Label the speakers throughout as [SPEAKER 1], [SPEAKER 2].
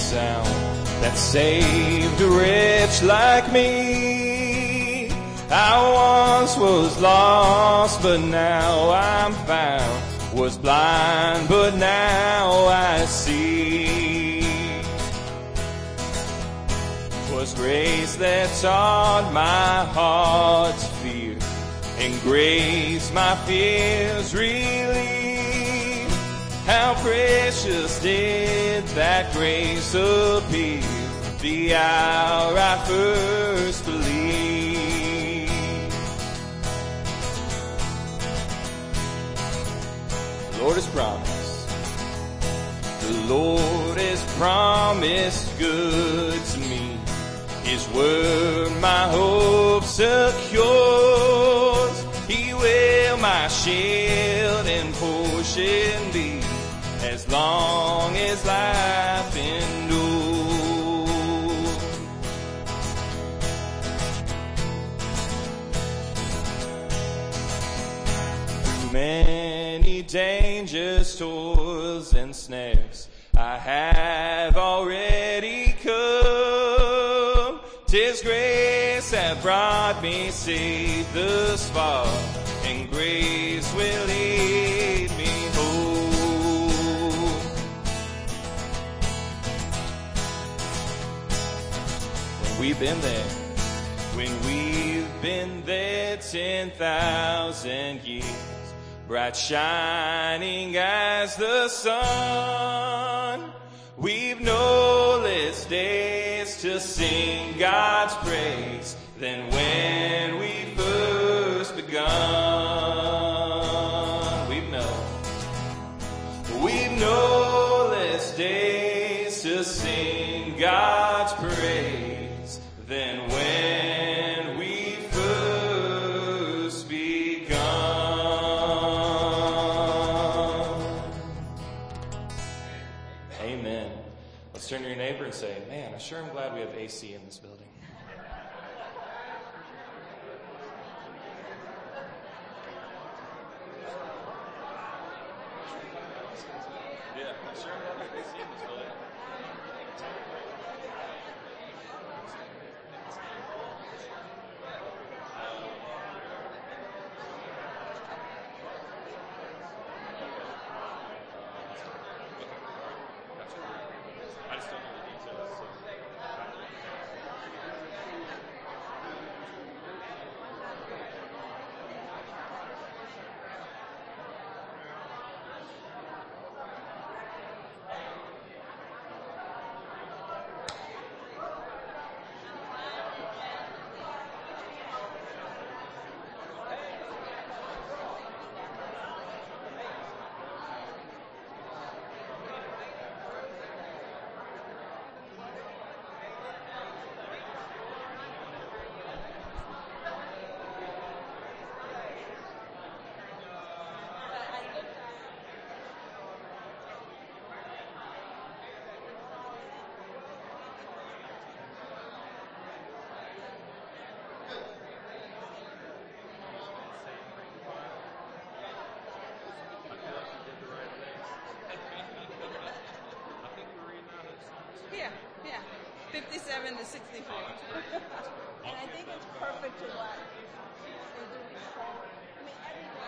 [SPEAKER 1] sound that saved a wretch like me. I once was lost, but now I'm found. Was blind, but now I see. 'Twas grace that taught my heart to fear, and grace my fears relieve. How precious did that grace appear the hour I first believed. The Lord has promised, the Lord has promised good to me. His word my hope secures. He will my shield and portion be, as long as life endures. Through many dangers, toils, and snares I have already come. 'Tis grace that brought me safe thus far, and grace will lead me home. When we've been there 10,000 years, bright shining as the sun, we've no less days to sing God's praise than when we first begun. We've no less days to sing God's praise than when we first begun. Amen. Let's turn to your neighbor and say, man, I sure am glad we have AC in this building. Yeah, I sure am glad we have AC in this building. I just don't know the details. So.
[SPEAKER 2] Yeah, 57 to 64. And I think it's perfect to what they're doing. So, I mean,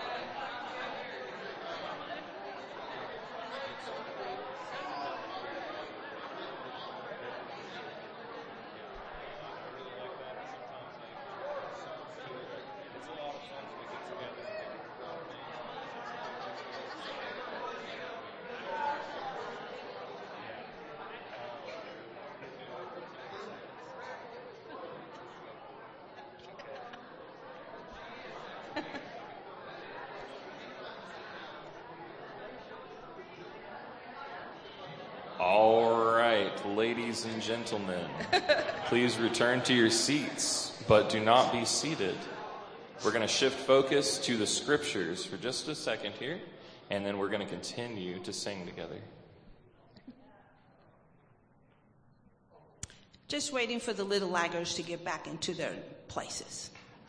[SPEAKER 1] All right, ladies and gentlemen, please return to your seats, but do not be seated. We're going to shift focus to the scriptures for just a second here, and then we're going to continue to sing together.
[SPEAKER 2] just waiting for the little laggards to get back into their places.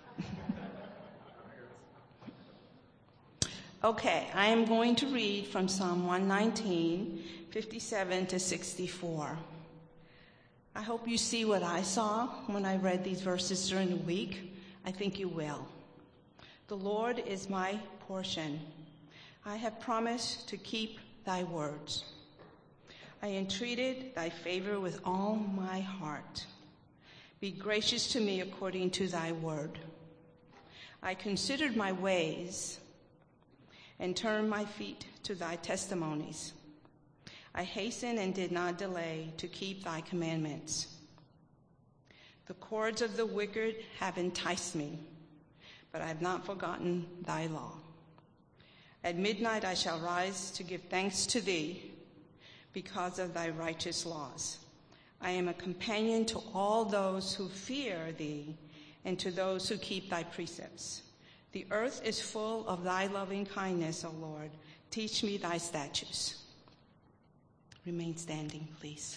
[SPEAKER 2] Okay, I am going to read from Psalm 119, 57 to 64. I hope you see what I saw when I read these verses during the week. I think you will. The Lord is my portion. I have promised to keep thy words. I entreated thy favor with all my heart. Be gracious to me according to thy word. I considered my ways and turned my feet to thy testimonies. I hastened and did not delay to keep thy commandments. The cords of the wicked have enticed me, but I have not forgotten thy law. At midnight I shall rise to give thanks to thee because of thy righteous laws. I am a companion to all those who fear thee and to those who keep thy precepts. The earth is full of thy loving kindness, O Lord. Teach me thy statutes. Remain standing, please.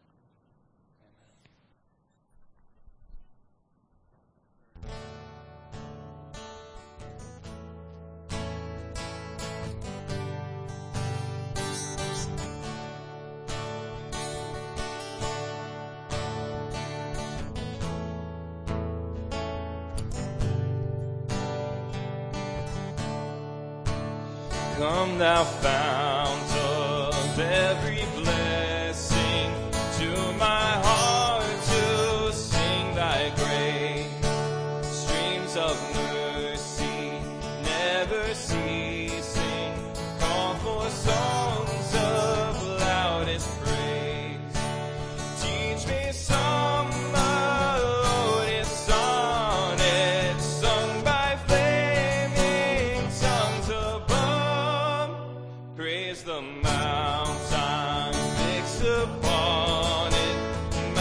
[SPEAKER 1] Come thou fount of every blessing, to my heart to sing thy grace. Streams of mercy never ceasing, call for songs of loudest praise. Teach me some melodious sonnet sung by flaming tongues above. Praise the mountain, fix upon it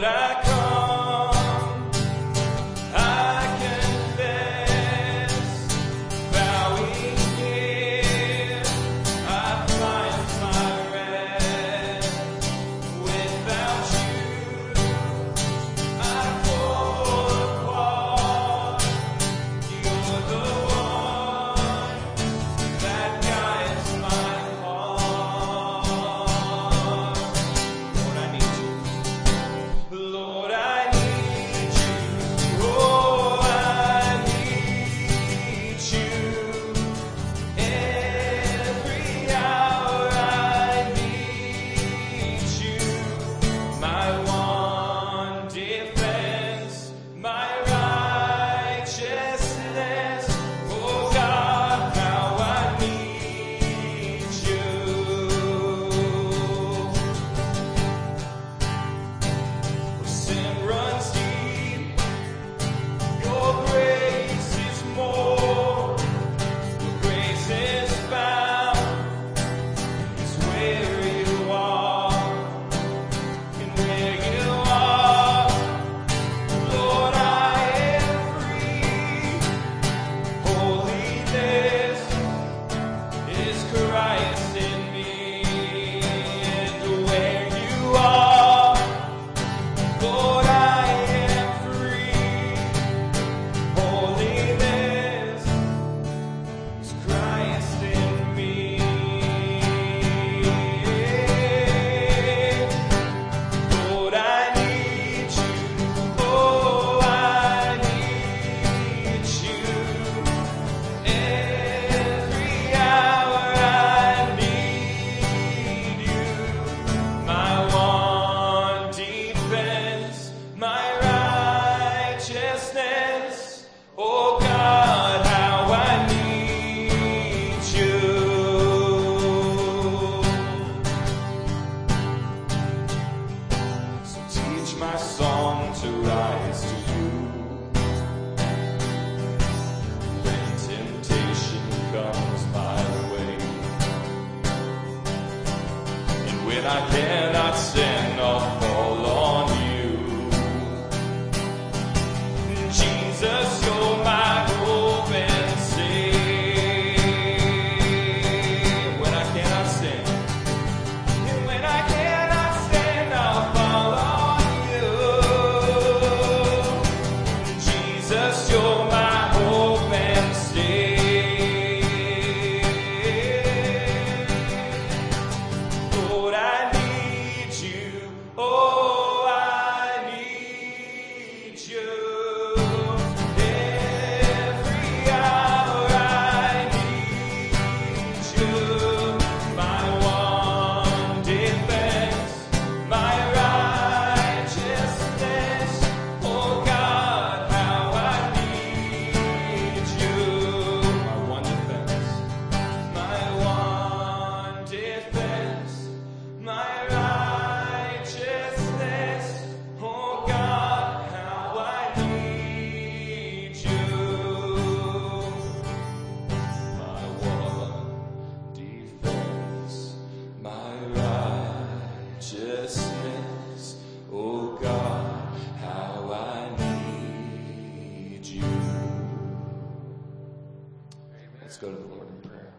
[SPEAKER 1] Let's go to the Lord in prayer.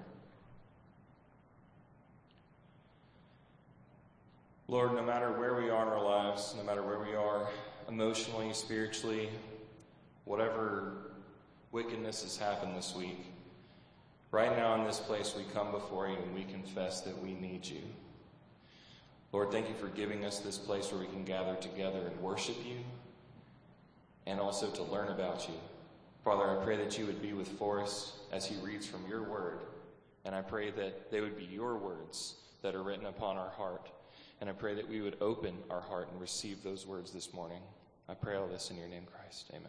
[SPEAKER 1] Lord, no matter where we are in our lives, no matter where we are emotionally, spiritually, whatever wickedness has happened this week, right now in this place we come before you and we confess that we need you. Lord, thank you for giving us this place where we can gather together and worship you and also to learn about you. Father, I pray that you would be with Forrest as he reads from your word. And I pray that they would be your words that are written upon our heart. And I pray that we would open our heart and receive those words this morning. I pray all this in your name, Christ. Amen.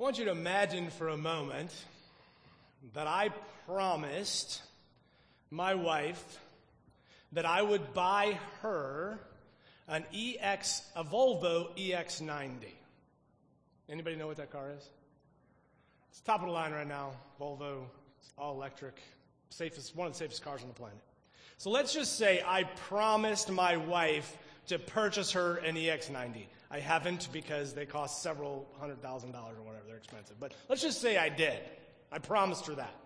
[SPEAKER 3] want you to imagine for a moment that I promised my wife that I would buy her a Volvo EX90. Anybody know what that car is? It's top of the line right now. Volvo, it's all electric, one of the safest cars on the planet. So let's just say I promised my wife to purchase her an EX90. I haven't because they cost several $100,000 or whatever. They're expensive. But let's just say I did. I promised her that.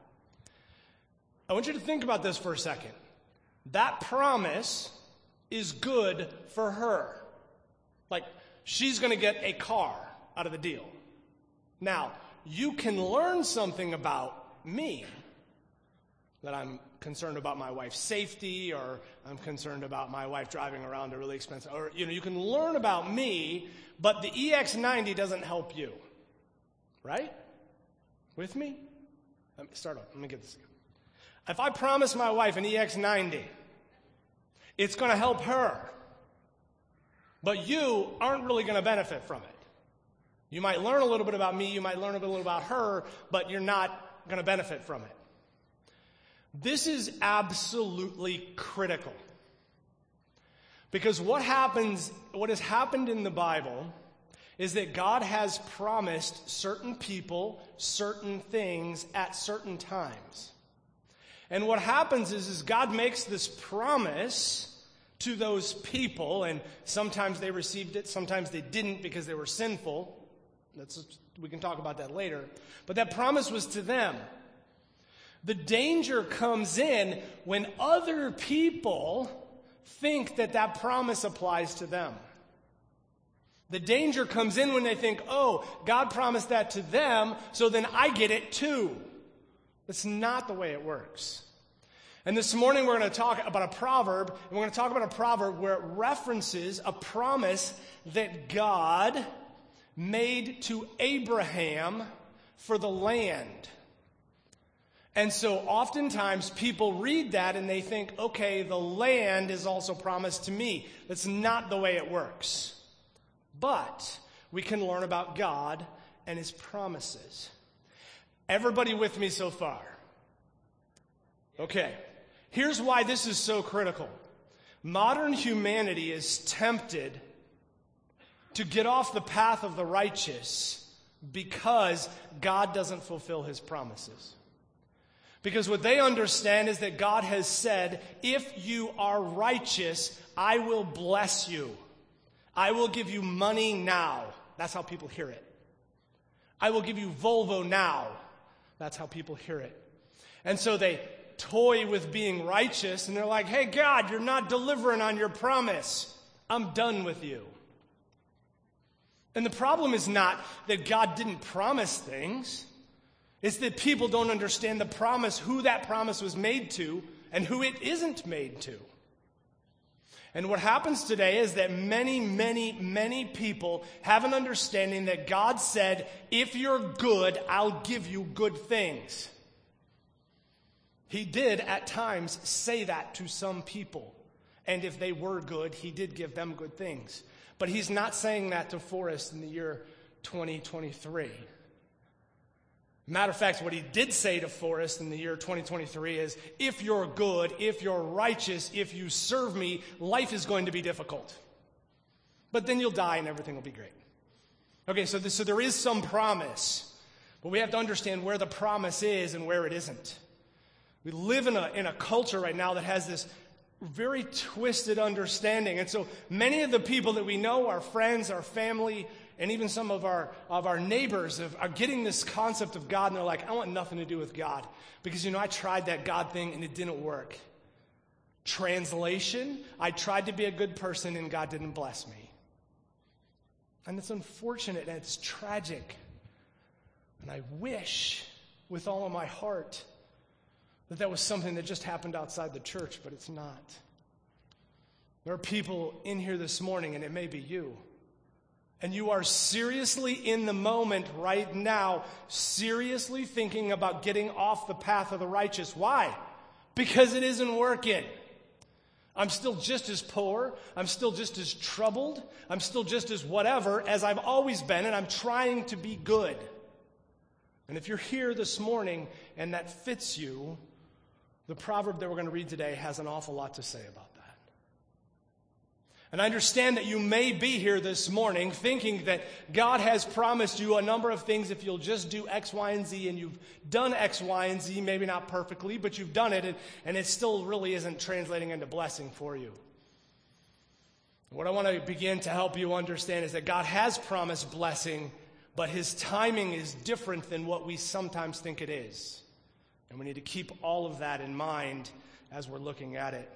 [SPEAKER 3] I want you to think about this for a second. That promise is good for her. Like, she's going to get a car out of the deal. Now, you can learn something about me, that I'm concerned about my wife's safety, or I'm concerned about my wife driving around a really expensive, or, you can learn about me, but the EX90 doesn't help you. Right? With me? Let me start off. Let me get this. If I promise my wife an EX90, it's going to help her. But you aren't really going to benefit from it. You might learn a little bit about me, you might learn a little about her, but you're not going to benefit from it. This is absolutely critical. Because what has happened in the Bible is that God has promised certain people certain things at certain times. And what happens is God makes this promise to those people, and sometimes they received it, sometimes they didn't because they were sinful. We can talk about that later. But that promise was to them. The danger comes in when other people think that promise applies to them. The danger comes in when they think, oh, God promised that to them, so then I get it too. That's not the way it works. And this morning we're going to talk about a proverb, and we're going to talk about a proverb where it references a promise that God made to Abraham for the land. And so oftentimes people read that and they think, okay, the land is also promised to me. That's not the way it works. But we can learn about God and His promises. Everybody with me so far? Okay. Here's why this is so critical. Modern humanity is tempted to get off the path of the righteous because God doesn't fulfill His promises. Because what they understand is that God has said, if you are righteous, I will bless you. I will give you money now. That's how people hear it. I will give you Volvo now. That's how people hear it. And so they toy with being righteous, and they're like, hey, God, you're not delivering on your promise. I'm done with you. And the problem is not that God didn't promise things. It's that people don't understand the promise, who that promise was made to, and who it isn't made to. And what happens today is that many, many, many people have an understanding that God said, if you're good, I'll give you good things. He did at times say that to some people. And if they were good, He did give them good things. But He's not saying that to Forrest in the year 2023. Matter of fact, what He did say to Forrest in the year 2023 is, if you're good, if you're righteous, if you serve me, life is going to be difficult. But then you'll die and everything will be great. Okay, so there is some promise. But we have to understand where the promise is and where it isn't. We live in a culture right now that has this very twisted understanding. And so many of the people that we know, our friends, our family, and even some of our neighbors are getting this concept of God, and they're like, I want nothing to do with God. Because, I tried that God thing and it didn't work. Translation, I tried to be a good person and God didn't bless me. And it's unfortunate and it's tragic. And I wish with all of my heart that was something that just happened outside the church, but it's not. There are people in here this morning, and it may be you. And you are seriously in the moment right now, seriously thinking about getting off the path of the righteous. Why? Because it isn't working. I'm still just as poor. I'm still just as troubled. I'm still just as whatever as I've always been, and I'm trying to be good. And if you're here this morning and that fits you, the proverb that we're going to read today has an awful lot to say about that. And I understand that you may be here this morning thinking that God has promised you a number of things if you'll just do X, Y, and Z, and you've done X, Y, and Z, maybe not perfectly, but you've done it, and it still really isn't translating into blessing for you. What I want to begin to help you understand is that God has promised blessing, but his timing is different than what we sometimes think it is. And we need to keep all of that in mind as we're looking at it.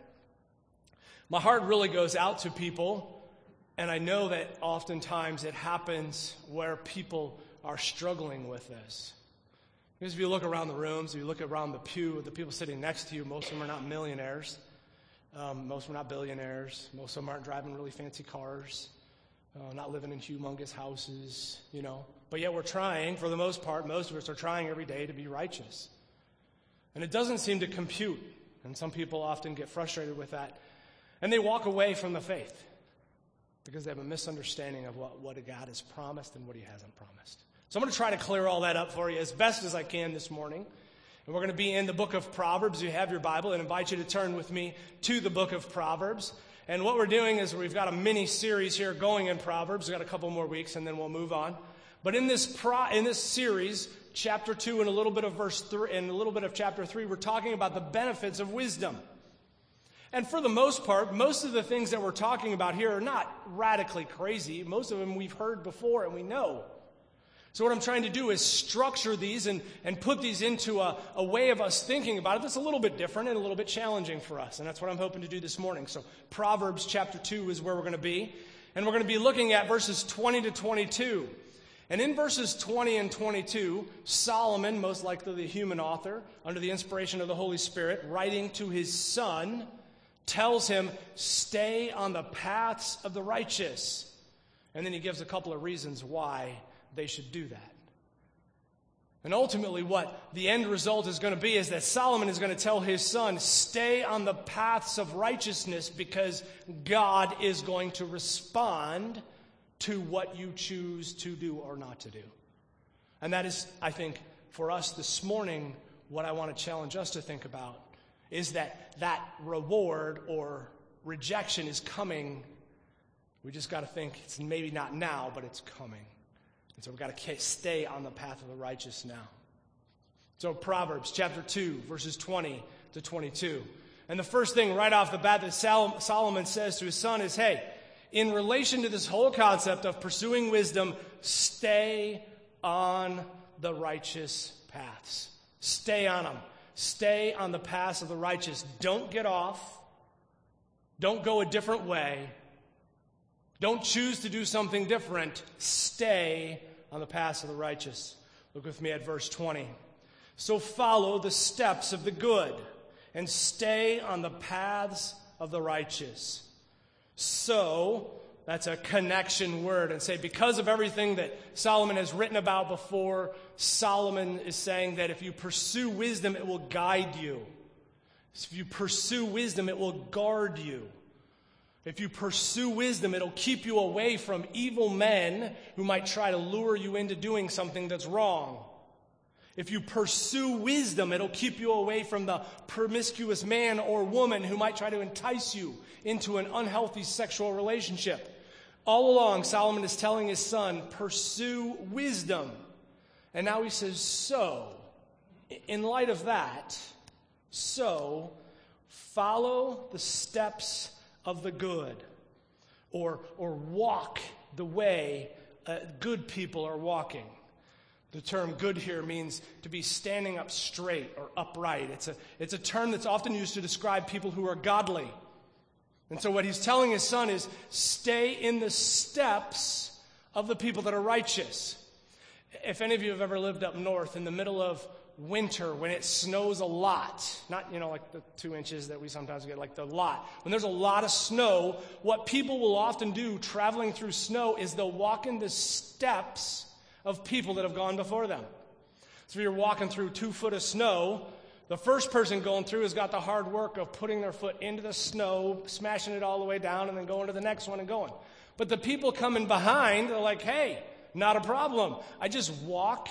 [SPEAKER 3] My heart really goes out to people, and I know that oftentimes it happens where people are struggling with this. Because if you look around the rooms, if you look around the pew, the people sitting next to you, most of them are not millionaires. Most of them are not billionaires. Most of them aren't driving really fancy cars, not living in humongous houses, But yet we're trying, for the most part, most of us are trying every day to be righteous. And it doesn't seem to compute. And some people often get frustrated with that. And they walk away from the faith because they have a misunderstanding of what God has promised and what he hasn't promised. So I'm going to try to clear all that up for you as best as I can this morning. And we're going to be in the book of Proverbs. You have your Bible, and I invite you to turn with me to the book of Proverbs. And what we're doing is we've got a mini series here going in Proverbs. We've got a couple more weeks, and then we'll move on. But in this series, chapter 2 and a little bit of verse 3 and a little bit of chapter 3, we're talking about the benefits of wisdom. And for the most part, most of the things that we're talking about here are not radically crazy. Most of them we've heard before and we know. So what I'm trying to do is structure these and put these into a way of us thinking about it that's a little bit different and a little bit challenging for us. And that's what I'm hoping to do this morning. So Proverbs chapter 2 is where we're going to be. And we're going to be looking at verses 20 to 22. And in verses 20 and 22, Solomon, most likely the human author, under the inspiration of the Holy Spirit, writing to his son, tells him, stay on the paths of the righteous. And then he gives a couple of reasons why they should do that. And ultimately what the end result is going to be is that Solomon is going to tell his son, stay on the paths of righteousness because God is going to respond to what you choose to do or not to do. And that is, I think, for us this morning, what I want to challenge us to think about is that reward or rejection is coming. We just got to think it's maybe not now, but it's coming. And so we've got to stay on the path of the righteous now. So Proverbs chapter 2, verses 20 to 22. And the first thing right off the bat that Solomon says to his son is, hey, in relation to this whole concept of pursuing wisdom, stay on the righteous paths. Stay on them. Stay on the paths of the righteous. Don't get off. Don't go a different way. Don't choose to do something different. Stay on the paths of the righteous. Look with me at verse 20. So follow the steps of the good and stay on the paths of the righteous. So, that's a connection word. And say, because of everything that Solomon has written about before, Solomon is saying that if you pursue wisdom, it will guide you. If you pursue wisdom, it will guard you. If you pursue wisdom, it'll keep you away from evil men who might try to lure you into doing something that's wrong. If you pursue wisdom, it'll keep you away from the promiscuous man or woman who might try to entice you into an unhealthy sexual relationship. All along, Solomon is telling his son, pursue wisdom. And now he says, so, in light of that, so, follow the steps of the good, or walk the way good people are walking. The term good here means to be standing up straight or upright. It's a term that's often used to describe people who are godly. And so what he's telling his son is stay in the steps of the people that are righteous. If any of you have ever lived up north in the middle of winter when it snows a lot, not, like the 2 inches that we sometimes get, like the lot. When there's a lot of snow, what people will often do traveling through snow is they'll walk in the steps of people that have gone before them. So if you're walking through 2 foot of snow, the first person going through has got the hard work of putting their foot into the snow, smashing it all the way down, and then going to the next one and going. But the people coming behind, they're like, hey, not a problem. I just walk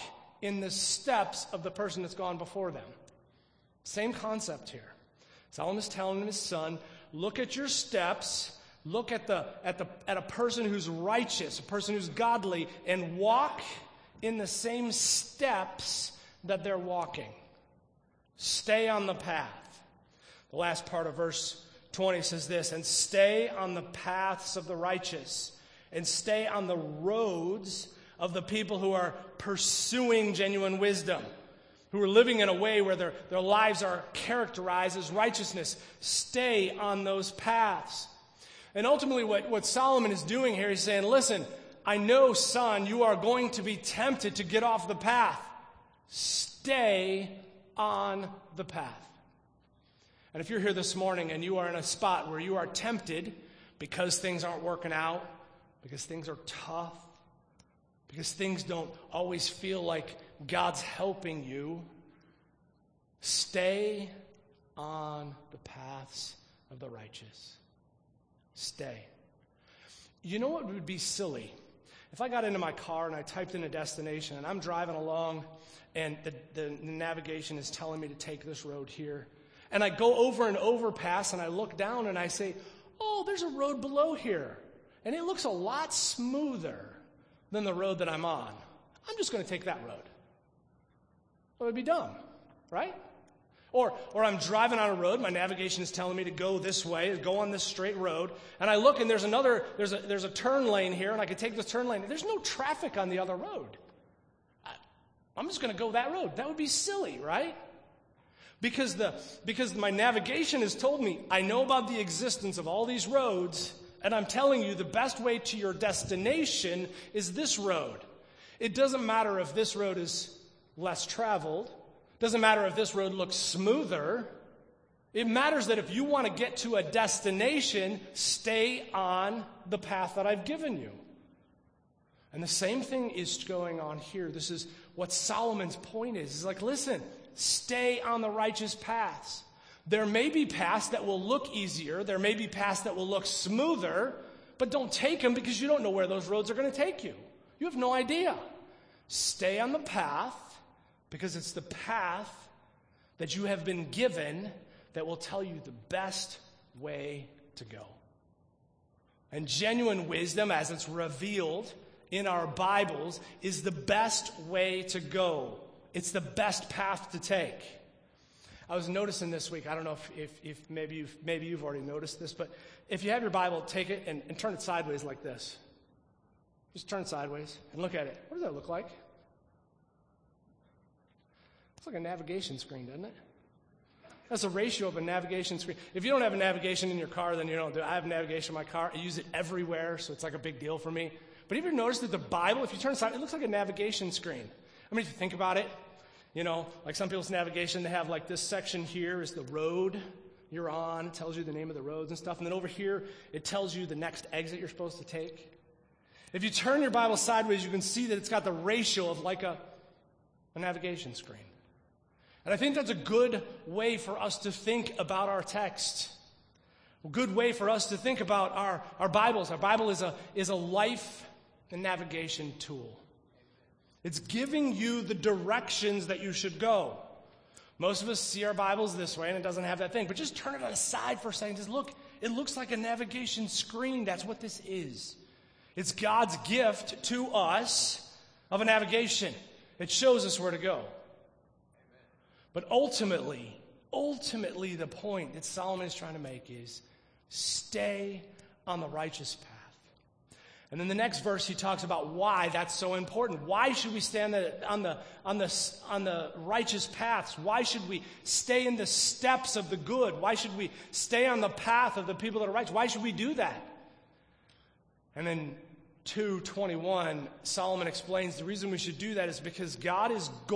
[SPEAKER 3] in the steps of the person that's gone before them. Same concept here. Solomon is telling his son, look at your steps, look at a person who's righteous, a person who's godly, and walk in the same steps that they're walking. Stay on the path. The last part of verse 20 says this, and stay on the paths of the righteous, and stay on the roads of the people who are pursuing genuine wisdom, who are living in a way where their lives are characterized as righteousness. Stay on those paths. And ultimately what Solomon is doing here, he's saying, listen, I know, son, you are going to be tempted to get off the path. Stay on the path. And if you're here this morning and you are in a spot where you are tempted because things aren't working out, because things are tough, because things don't always feel like God's helping you, stay on the paths of the righteous. Stay. You know what would be silly? If I got into my car and I typed in a destination and I'm driving along and the navigation is telling me to take this road here, and I go over an overpass and I look down and I say, oh, there's a road below here, and it looks a lot smoother than the road that I'm on. I'm just going to take that road. It would be dumb, right? Or I'm driving on a road, my navigation is telling me to go this way, go on this straight road, and I look and there's a turn lane here, and I could take this turn lane. There's no traffic on the other road. I'm just going to go that road. That would be silly, right? Because my navigation has told me, I know about the existence of all these roads, and I'm telling you the best way to your destination is this road. It doesn't matter if this road is less traveled. Doesn't matter if this road looks smoother. It matters that if you want to get to a destination, stay on the path that I've given you. And the same thing is going on here. This is what Solomon's point is. He's like, listen, stay on the righteous paths. There may be paths that will look easier. There may be paths that will look smoother, but don't take them because you don't know where those roads are going to take you. You have no idea. Stay on the path because it's the path that you have been given that will tell you the best way to go. And genuine wisdom, as it's revealed in our Bibles, is the best way to go. It's the best path to take. I was noticing this week, I don't know if maybe you've already noticed this, but if you have your Bible, take it and turn it sideways like this. Just turn it sideways and look at it. What does that look like? It's like a navigation screen, doesn't it? That's a ratio of a navigation screen. If you don't have a navigation in your car, then you don't do it. I have navigation in my car. I use it everywhere, so it's like a big deal for me. But have you ever noticed that the Bible, if you turn it sideways, it looks like a navigation screen? I mean, if you think about it, you know, like some people's navigation, they have like this section here is the road you're on. It tells you the name of the roads and stuff. And then over here, it tells you the next exit you're supposed to take. If you turn your Bible sideways, you can see that it's got the ratio of like a navigation screen. And I think that's a good way for us to think about our text. A good way for us to think about our Bibles. Our Bible is a life and navigation tool. It's giving you the directions that you should go. Most of us see our Bibles this way, and it doesn't have that thing. But just turn it aside for a second. Just look. It looks like a navigation screen. That's what this is. It's God's gift to us of a navigation. It shows us where to go. But ultimately, the point that Solomon is trying to make is stay on the righteous path. And then the next verse, he talks about why that's so important. Why should we stay on the righteous paths? Why should we stay in the steps of the good? Why should we stay on the path of the people that are righteous? Why should we do that? And then 2:21, Solomon explains the reason we should do that is because God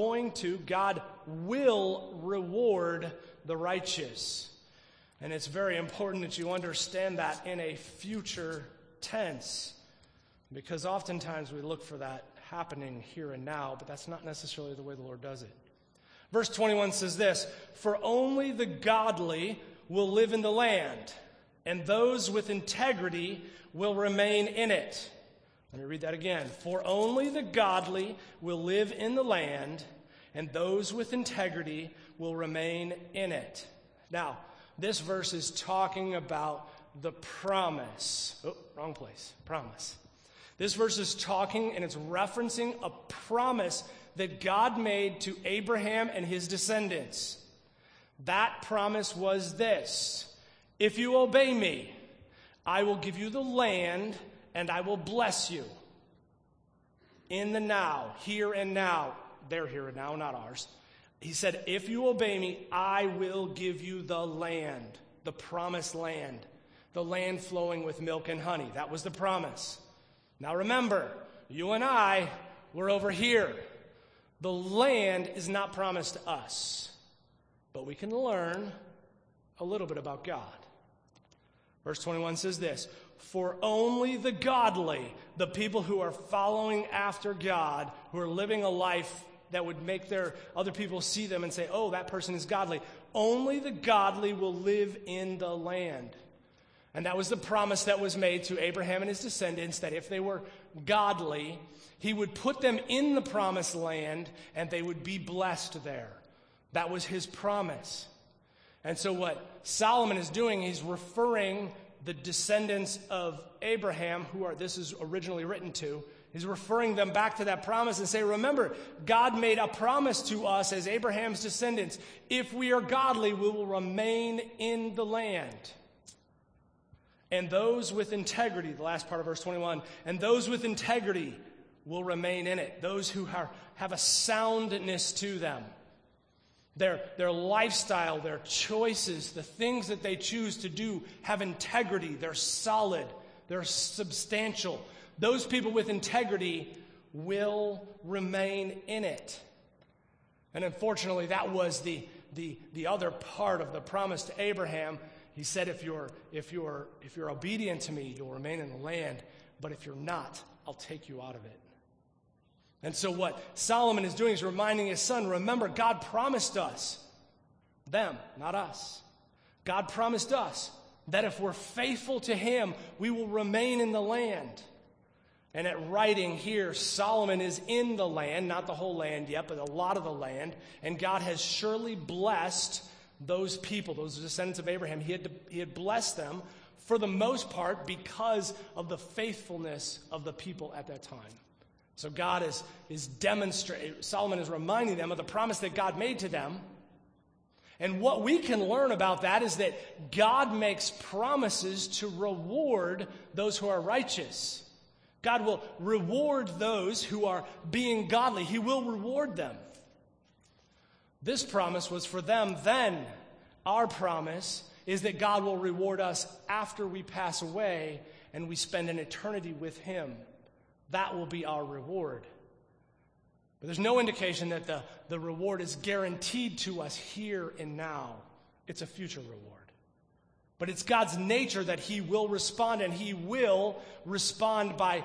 [SPEAKER 3] will reward the righteous. And it's very important that you understand that in a future tense. Because oftentimes we look for that happening here and now, but that's not necessarily the way the Lord does it. Verse 21 says this, "For only the godly will live in the land, and those with integrity will remain in it. Let me read that again. For only the godly will live in the land, and those with integrity will remain in it. Now, this verse is talking about the promise. Oh, wrong place. Promise. This verse is talking and it's referencing a promise that God made to Abraham and his descendants. That promise was this: if you obey me, I will give you the land and I will bless you. In the now, here and now. They're here and now, not ours. He said, if you obey me, I will give you the land, the promised land, the land flowing with milk and honey. That was the promise. Now remember, you and I, we're over here. The land is not promised to us, but we can learn a little bit about God. Verse 21 says this: for only the godly, the people who are following after God, who are living a life that would make their other people see them and say, oh, that person is godly, only the godly will live in the land. And that was the promise that was made to Abraham and his descendants, that if they were godly, he would put them in the promised land and they would be blessed there. That was his promise. And so what Solomon is doing, he's referring the descendants of Abraham, this is originally written to, he's referring them back to that promise and say, remember, God made a promise to us as Abraham's descendants. If we are godly, we will remain in the land. And those with integrity, the last part of verse 21, and those with integrity will remain in it. Those who have a soundness to them. Their lifestyle, their choices, the things that they choose to do have integrity. They're solid. They're substantial. Those people with integrity will remain in it. And unfortunately, that was the other part of the promise to Abraham. He said, if you're obedient to me, you'll remain in the land. But if you're not, I'll take you out of it. And so what Solomon is doing is reminding his son, remember, God promised us, them, not us. God promised us that if we're faithful to him, we will remain in the land. And at writing here, Solomon is in the land, not the whole land yet, but a lot of the land. And God has surely blessed those people, those descendants of Abraham. He had blessed them for the most part because of the faithfulness of the people at that time. So God is demonstrating, Solomon is reminding them of the promise that God made to them. And what we can learn about that is that God makes promises to reward those who are righteous. God will reward those who are being godly. He will reward them. This promise was for them then. Our promise is that God will reward us after we pass away and we spend an eternity with him. That will be our reward. But there's no indication that the reward is guaranteed to us here and now. It's a future reward. But it's God's nature that he will respond, and he will respond by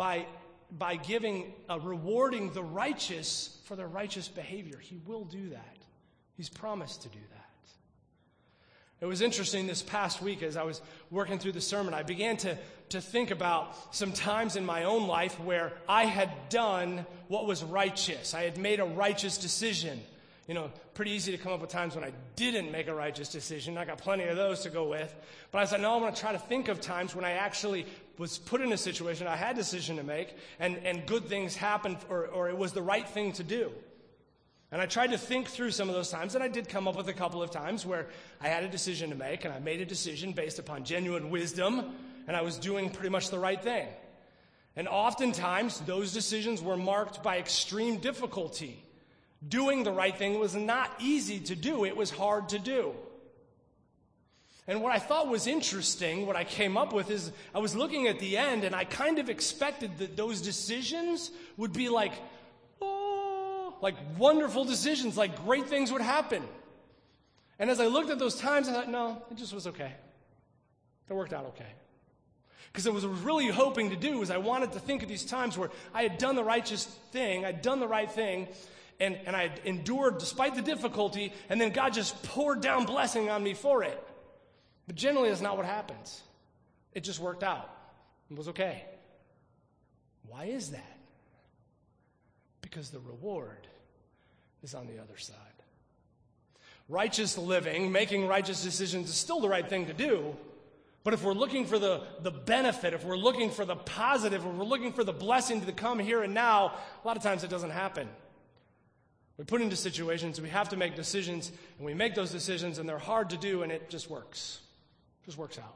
[SPEAKER 3] rewarding the righteous for their righteous behavior. He will do that. He's promised to do that. It was interesting this past week as I was working through the sermon, I began to think about some times in my own life where I had done what was righteous. I had made a righteous decision. You know, pretty easy to come up with times when I didn't make a righteous decision. I got plenty of those to go with. But I said, no, I'm going to try to think of times when I actually was put in a situation, I had a decision to make, and good things happened, or it was the right thing to do. And I tried to think through some of those times, and I did come up with a couple of times where I had a decision to make, and I made a decision based upon genuine wisdom, and I was doing pretty much the right thing. And oftentimes, those decisions were marked by extreme difficulty. Doing the right thing was not easy to do. It was hard to do. And what I thought was interesting, what I came up with, is I was looking at the end, and I kind of expected that those decisions would be like wonderful decisions, like great things would happen. And as I looked at those times, I thought, no, it just was okay. It worked out okay. Because what I was really hoping to do was I wanted to think of these times where I had done the righteous thing, I'd done the right thing, and I had endured despite the difficulty, and then God just poured down blessing on me for it. But generally, that's not what happens. It just worked out. It was okay. Why is that? Because the reward is on the other side. Righteous living, making righteous decisions is still the right thing to do, but if we're looking for the benefit, if we're looking for the positive, if we're looking for the blessing to come here and now, a lot of times it doesn't happen. We're put into situations, we have to make decisions, and we make those decisions, and they're hard to do, and it just works. It just works out.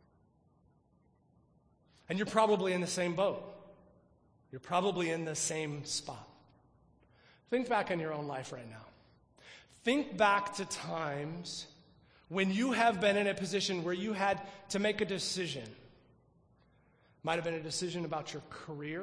[SPEAKER 3] And you're probably in the same boat. You're probably in the same spot. Think back on your own life right now. Think back to times when you have been in a position where you had to make a decision. Might have been a decision about your career.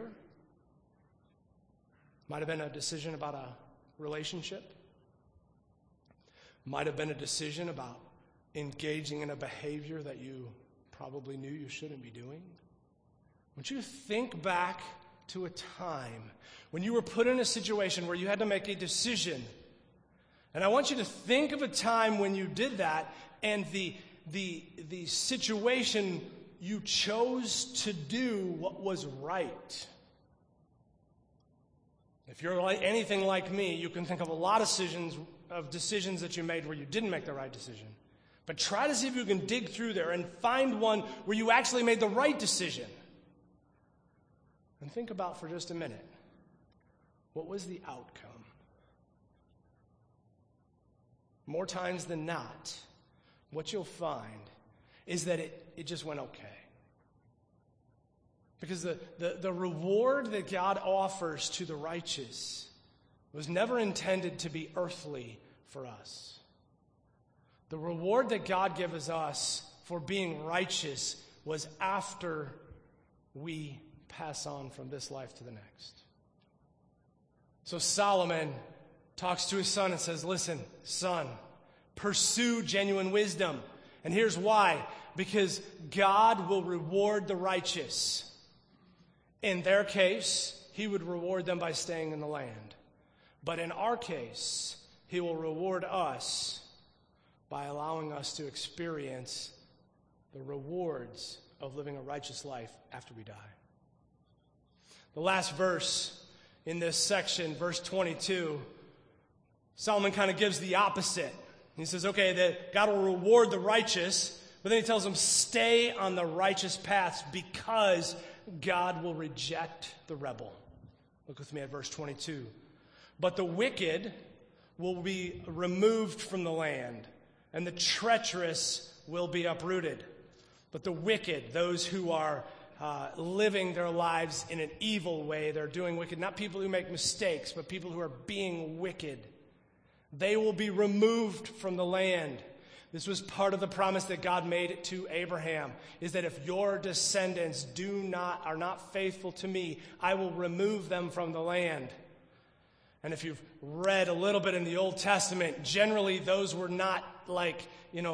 [SPEAKER 3] Might have been a decision about a relationship. Might have been a decision about engaging in a behavior that you probably knew you shouldn't be doing. I want you to think back to a time when you were put in a situation where you had to make a decision. And I want you to think of a time when you did that and the situation you chose to do what was right. If you're anything like me, you can think of a lot of decisions that you made where you didn't make the right decision. But try to see if you can dig through there and find one where you actually made the right decision. And think about for just a minute, what was the outcome? More times than not, what you'll find is that it just went okay. Because the reward that God offers to the righteous was never intended to be earthly for us. The reward that God gives us for being righteous was after we pass on from this life to the next. So Solomon talks to his son and says, listen, son, pursue genuine wisdom. And here's why. Because God will reward the righteous. In their case, he would reward them by staying in the land. But in our case, he will reward us by allowing us to experience the rewards of living a righteous life after we die. The last verse in this section, verse 22, Solomon kind of gives the opposite. He says, okay, that God will reward the righteous, but then he tells them, stay on the righteous paths because God will reject the rebel. Look with me at verse 22. But the wicked will be removed from the land, and the treacherous will be uprooted. But the wicked, those who are living their lives in an evil way, they're doing wicked, not people who make mistakes, but people who are being wicked, they will be removed from the land. This was part of the promise that God made to Abraham, is that if your descendants are not faithful to me, I will remove them from the land. And if you've read a little bit in the Old Testament, generally those were not like,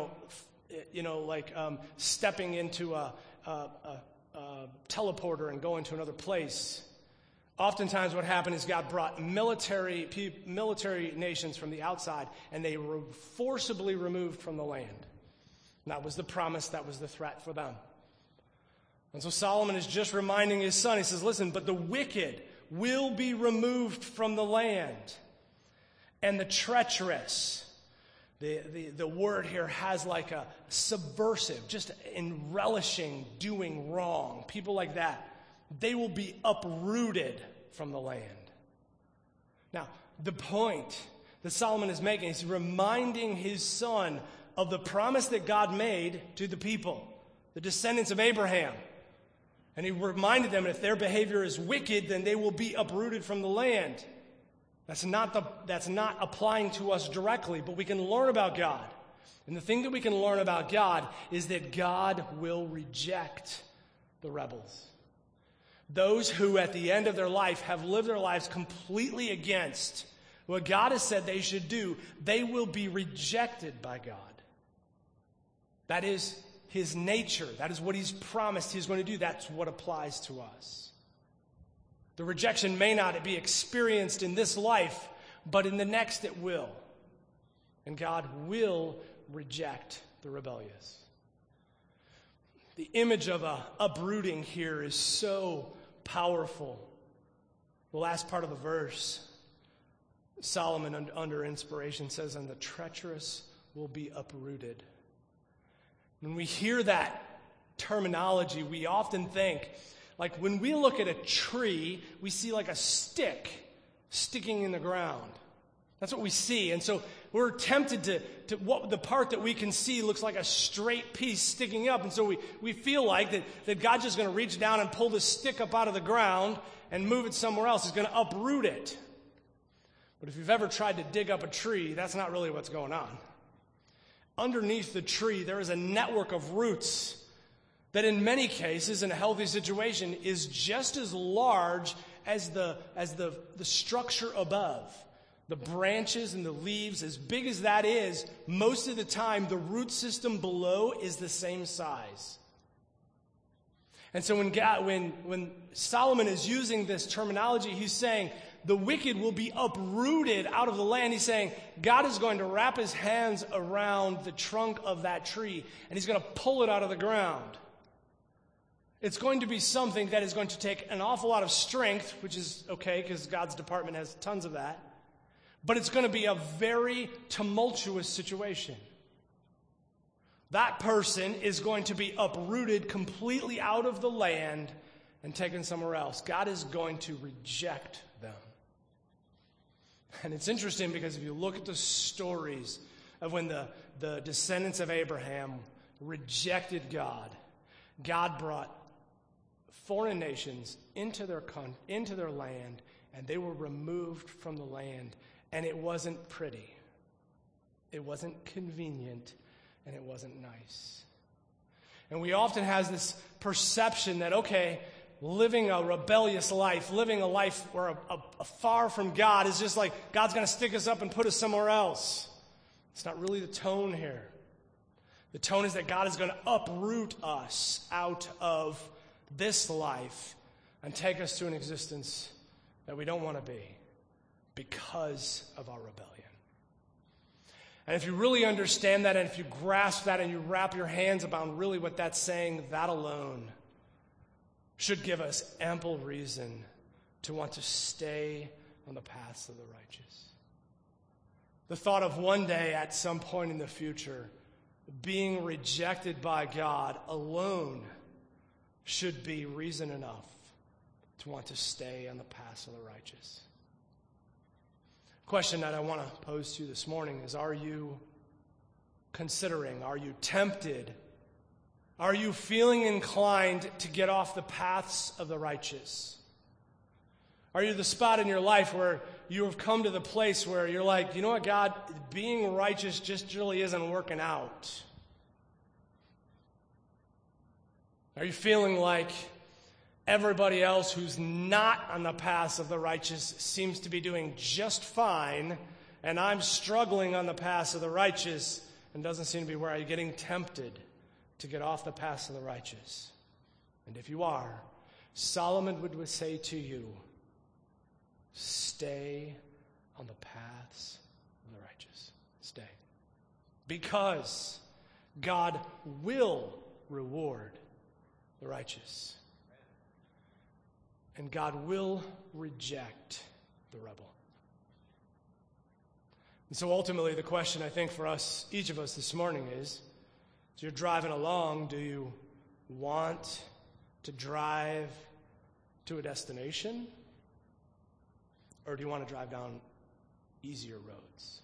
[SPEAKER 3] stepping into a teleporter and going to another place. Oftentimes what happened is God brought military nations from the outside, and they were forcibly removed from the land. And that was the promise, that was the threat for them. And so Solomon is just reminding his son, he says, listen, but the wicked will be removed from the land, and the treacherous, the word here has like a subversive, just in relishing doing wrong, people like that, they will be uprooted from the land. Now, the point that Solomon is making is reminding his son of the promise that God made to the people, the descendants of Abraham. And he reminded them if their behavior is wicked, then they will be uprooted from the land. That's not applying to us directly, but we can learn about God. And the thing that we can learn about God is that God will reject the rebels. Those who at the end of their life have lived their lives completely against what God has said they should do, they will be rejected by God. That is his nature. That is what he's promised he's going to do. That's what applies to us. The rejection may not be experienced in this life, but in the next it will. And God will reject the rebellious. The image of a uprooting here is so powerful. The last part of the verse, Solomon under inspiration says, and the treacherous will be uprooted. When we hear that terminology, we often think, like when we look at a tree, we see like a stick sticking in the ground. That's what we see. And so we're tempted to what the part that we can see looks like a straight piece sticking up. And so we feel like that God's just going to reach down and pull this stick up out of the ground and move it somewhere else. He's going to uproot it. But if you've ever tried to dig up a tree, that's not really what's going on. Underneath the tree, there is a network of roots that in many cases, in a healthy situation, is just as large as the structure above. The branches and the leaves, as big as that is, most of the time the root system below is the same size. And so when Solomon is using this terminology, he's saying the wicked will be uprooted out of the land. He's saying God is going to wrap his hands around the trunk of that tree, and he's going to pull it out of the ground. It's going to be something that is going to take an awful lot of strength, which is okay because God's department has tons of that. But it's going to be a very tumultuous situation. That person is going to be uprooted completely out of the land and taken somewhere else. God is going to reject them. And it's interesting because if you look at the stories of when the descendants of Abraham rejected God, God brought foreign nations into their land, and they were removed from the land. And it wasn't pretty. It wasn't convenient. And it wasn't nice. And we often have this perception that, okay, living a rebellious life, living a life where a far from God is just like God's going to stick us up and put us somewhere else. It's not really the tone here. The tone is that God is going to uproot us out of this life and take us to an existence that we don't want to be, because of our rebellion. And if you really understand that, and if you grasp that, and you wrap your hands around really what that's saying, that alone should give us ample reason to want to stay on the paths of the righteous. The thought of one day at some point in the future being rejected by God alone should be reason enough to want to stay on the paths of the righteous. Question that I want to pose to you this morning is, are you considering, are you tempted, are you feeling inclined to get off the paths of the righteous? Are you the spot in your life where you have come to the place where you're like, you know what, God, being righteous just really isn't working out? Are you feeling like everybody else who's not on the paths of the righteous seems to be doing just fine, and I'm struggling on the paths of the righteous and doesn't seem to be where? Are you getting tempted to get off the paths of the righteous? And if you are, Solomon would say to you, stay on the paths of the righteous. Stay. Because God will reward the righteous. And God will reject the rebel. And so ultimately the question I think for us, each of us this morning is, as you're driving along, do you want to drive to a destination? Or do you want to drive down easier roads?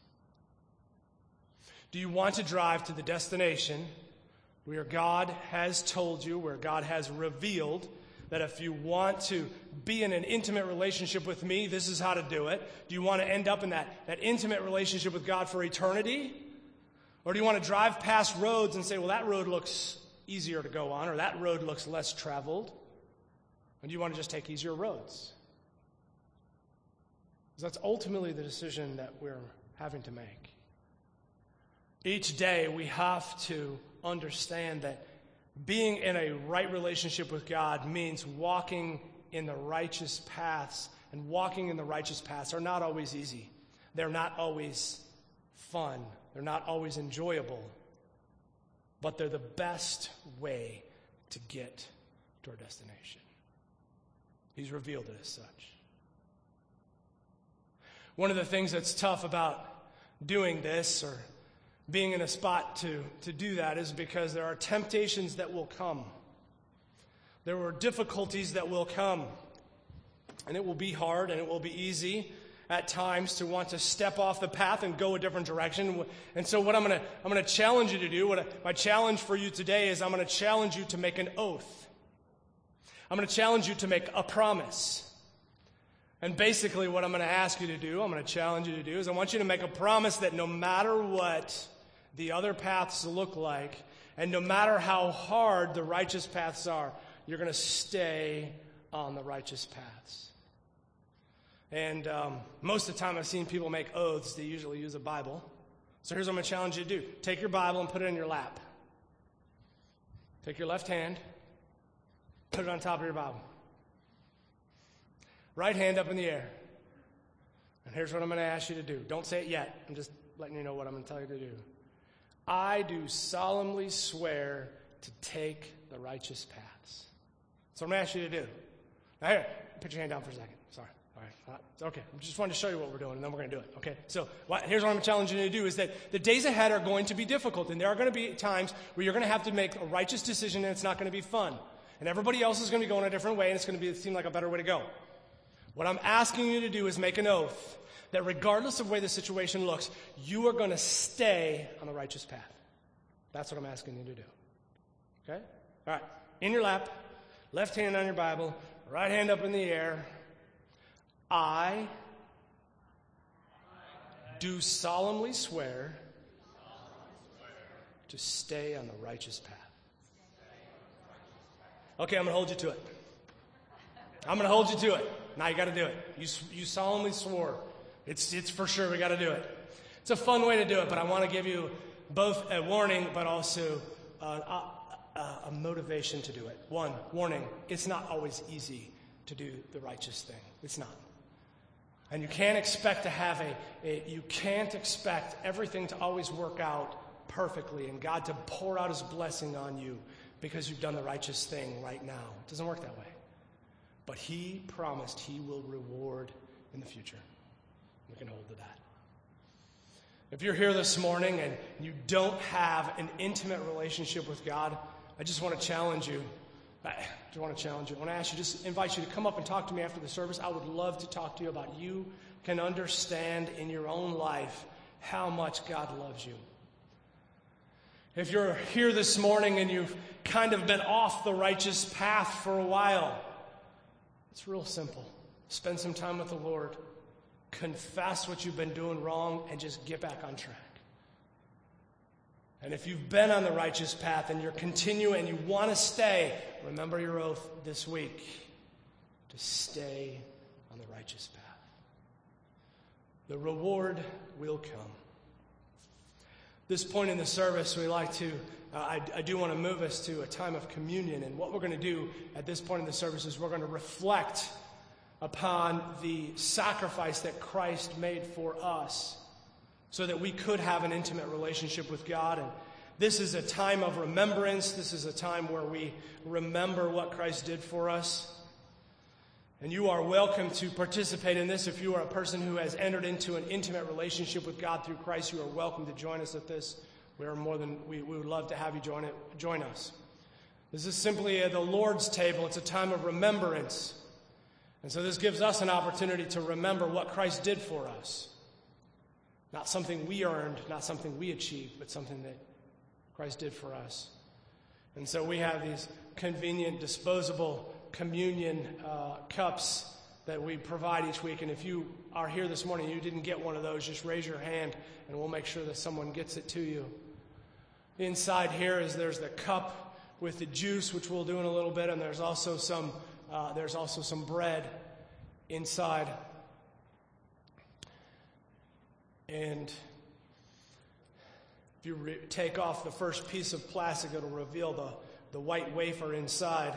[SPEAKER 3] Do you want to drive to the destination where God has told you, where God has revealed that if you want to be in an intimate relationship with me, this is how to do it? Do you want to end up in that intimate relationship with God for eternity? Or do you want to drive past roads and say, well, that road looks easier to go on, or that road looks less traveled? And do you want to just take easier roads? Because that's ultimately the decision that we're having to make. Each day we have to understand that being in a right relationship with God means walking in the righteous paths, and walking in the righteous paths are not always easy. They're not always fun. They're not always enjoyable. But they're the best way to get to our destination. He's revealed it as such. One of the things that's tough about doing this or being in a spot to do that is because there are temptations that will come. There are difficulties that will come. And it will be hard and it will be easy at times to want to step off the path and go a different direction. And so what I'm going to challenge you to do, my challenge for you today is I'm going to challenge you to make an oath. I'm going to challenge you to make a promise. And basically what I'm going to ask you to do, I'm going to challenge you to do, is I want you to make a promise that no matter what the other paths look like, and no matter how hard the righteous paths are, you're going to stay on the righteous paths. And most of the time I've seen people make oaths. They usually use a Bible. So here's what I'm going to challenge you to do. Take your Bible and put it in your lap. Take your left hand, put it on top of your Bible. Right hand up in the air. And here's what I'm going to ask you to do. Don't say it yet. I'm just letting you know what I'm going to tell you to do. I do solemnly swear to take the righteous paths. That's what I'm going to ask you to do. Now here, put your hand down for a second. Sorry. All right. Okay. I just wanted to show you what we're doing, and then we're going to do it. Okay. So here's what I'm challenging you to do is that the days ahead are going to be difficult, and there are going to be times where you're going to have to make a righteous decision, and it's not going to be fun. And everybody else is going to be going a different way, and it's going to seem like a better way to go. What I'm asking you to do is make an oath that regardless of the way the situation looks, you are going to stay on the righteous path. That's what I'm asking you to do. Okay? All right. In your lap, left hand on your Bible, right hand up in the air. I do solemnly swear to stay on the righteous path. Okay, I'm going to hold you to it. I'm going to hold you to it. Now you got to do it. You solemnly swore. It's for sure. We got to do it. It's a fun way to do it, but I want to give you both a warning, but also a motivation to do it. One, warning, it's not always easy to do the righteous thing. It's not. And you can't expect to have you can't expect everything to always work out perfectly and God to pour out his blessing on you because you've done the righteous thing right now. It doesn't work that way. But he promised he will reward in the future. We can hold to that. If you're here this morning and you don't have an intimate relationship with God, I just want to challenge you. I want to ask you, just invite you to come up and talk to me after the service. I would love to talk to you about you can understand in your own life how much God loves you. If you're here this morning and you've kind of been off the righteous path for a while, it's real simple. Spend some time with the Lord. Confess what you've been doing wrong and just get back on track. And if you've been on the righteous path and you're continuing and you want to stay, remember your oath this week to stay on the righteous path. The reward will come. This point in the service, we like to, I do want to move us to a time of communion. And what we're going to do at this point in the service is we're going to reflect upon the sacrifice that Christ made for us so that we could have an intimate relationship with God. And this is a time of remembrance. This is a time where we remember what Christ did for us. And you are welcome to participate in this. If you are a person who has entered into an intimate relationship with God through Christ, you are welcome to join us at this. We would love to have you join us. This is simply the Lord's table. It's a time of remembrance. And so this gives us an opportunity to remember what Christ did for us. Not something we earned, not something we achieved, but something that Christ did for us. And so we have these convenient, disposable communion cups that we provide each week. And if you are here this morning and you didn't get one of those, just raise your hand and we'll make sure that someone gets it to you. Inside here there's the cup with the juice, which we'll do in a little bit, and there's also some bread inside. And if you take off the first piece of plastic, it'll reveal the white wafer inside.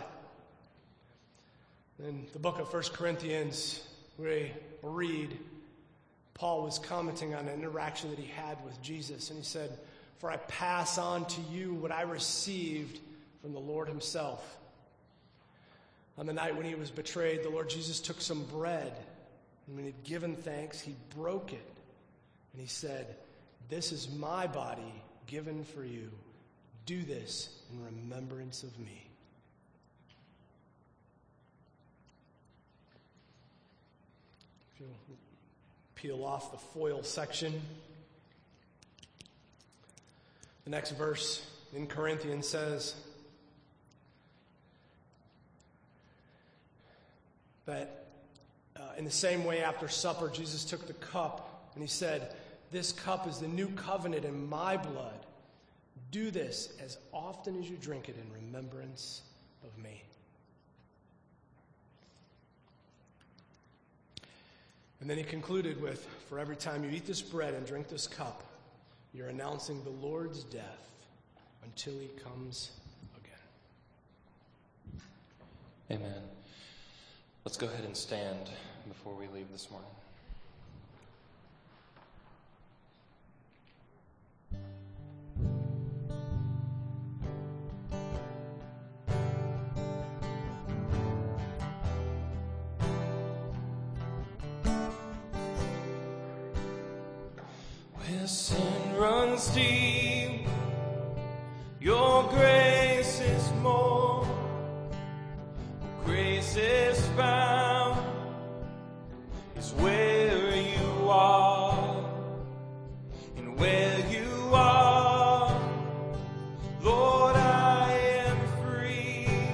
[SPEAKER 3] In the book of 1 Corinthians, we read, Paul was commenting on an interaction that he had with Jesus, and he said, "For I pass on to you what I received from the Lord himself. On the night when he was betrayed, the Lord Jesus took some bread, And when he'd given thanks, he broke it. And he said, "This is my body given for you. Do this in remembrance of me." If you peel off the foil section, the next verse in Corinthians says that in the same way after supper, Jesus took the cup and he said, "This cup is the new covenant in my blood. Do this as often as you drink it in remembrance of me." And then he concluded with, "For every time you eat this bread and drink this cup, you're announcing the Lord's death until he comes again."
[SPEAKER 1] Amen. Let's go ahead and stand before we leave this morning. Where sin runs deep, your grace is more. Grace is found, is where you are, and where you are, Lord, I am free.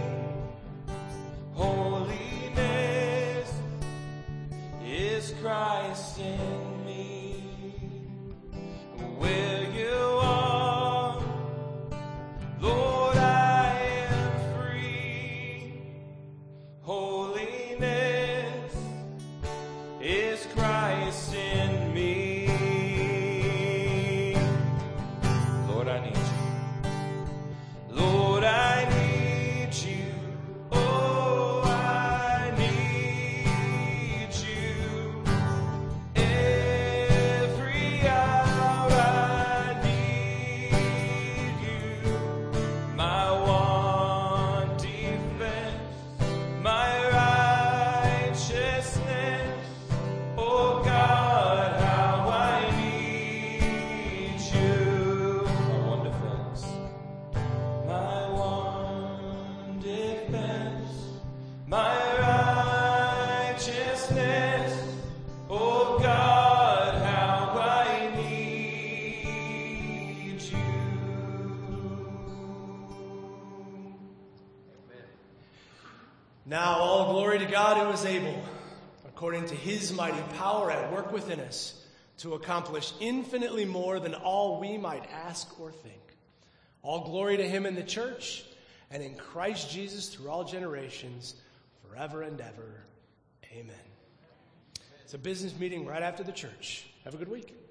[SPEAKER 1] Holiness is Christ in me. Where you are, Lord, I am free. Holiness is Christ in me. Lord, I need you. Lord, I need you. Oh, I need you. Every hour I need you. My one defense, my righteousness. Oh God, how I need you. My one defense, my one defense, my righteousness. Oh God, how I need you.
[SPEAKER 3] Now all glory to God who is able, according to his mighty power at work within us, to accomplish infinitely more than all we might ask or think. All glory to him in the church and in Christ Jesus through all generations, forever and ever. Amen. It's a business meeting right after the church. Have a good week.